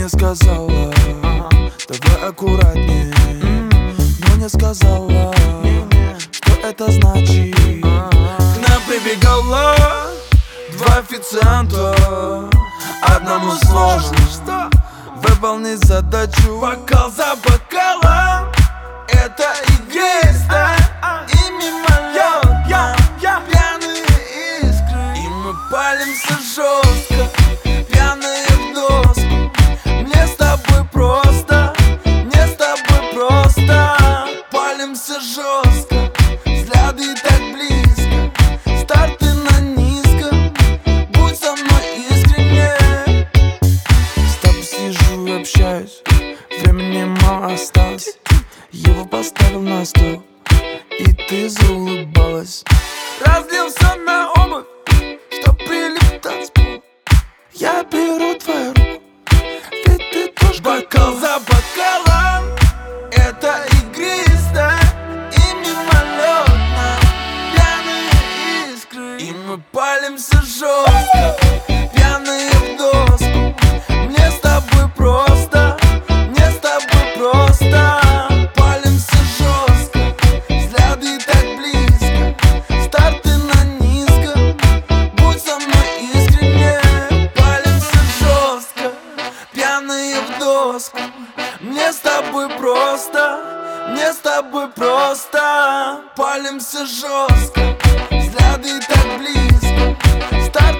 сказала, давай аккуратнее, но не сказала, что это значит. К нам прибегало два официанта, одному сложно выполнить задачу. Бокал за бокалом, это и есть, да? И мимолетно пьяные искры, и мы палимся жестко, пьяные в доску. Мне с тобой просто, мне с тобой просто. Палимся жестко, взгляды так близко, старты на низком. Будь со мной искренне. С тобой сижу и общаюсь, времени мало осталось. Его поставил на стол, и ты заулыбалась. Разлил все на обувь, чтоб прилип танцпол. Я беру твою руку, ведь ты тоже бокал за бокалом, это игристо и мимолетно пьяные искры, и мы палимся жестко, пьяные в доску. Мне с тобой просто, мне с тобой просто. Палимся жестко, взгляды так близко, старты на низком. Будь со мной искренне. Палимся жестко, пьяные в доску. Мне с тобой просто, мне с тобой просто. Палимся жестко, взгляды так близко, старты